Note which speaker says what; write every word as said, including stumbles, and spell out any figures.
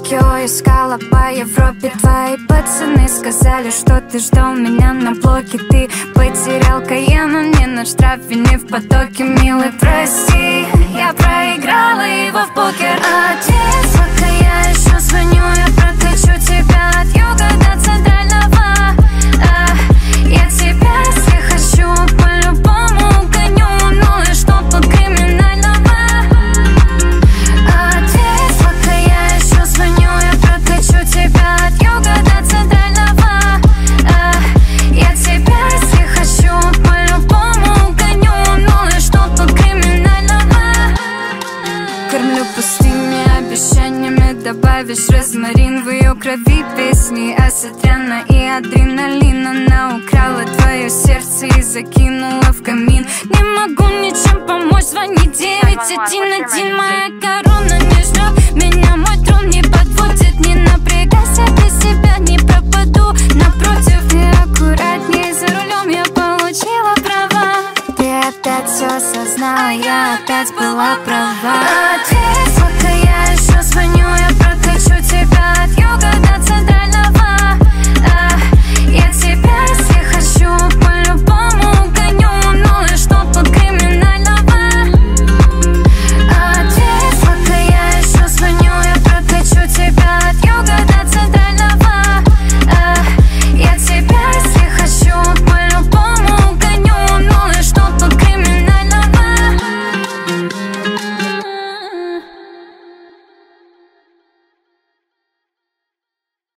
Speaker 1: Токио искала по Европе. Твои пацаны сказали, что ты ждал меня на блоке. Ты потерял Каена, не на штрафе, не в потоке. Милый, прости, я проиграла его в покер. Отец, пока я еще звоню, я прокачу тебя от юга до центрального. а, Я тебя, если хочу, по-любому гоню. Ну и что по криминального? Отец, пока я еще звоню, я прокачу тебя от юга до центрального. а, Я тебя, если хочу, по-любому гоню. Ну и что по криминального? Кормлю пустыми обещаниями, добавишь розмарин в ее крови. Песни осетряна и адреналина. Она украла твое сердце и закинула в камин. Не могу ничем помочь, звони девять один один. Моя корона не ждет меня, мой трон не подводит. Не напрягайся, без себя не пропаду. Напротив, и аккуратнее за рулем, я получила права. Ты опять все осознала, я опять была права.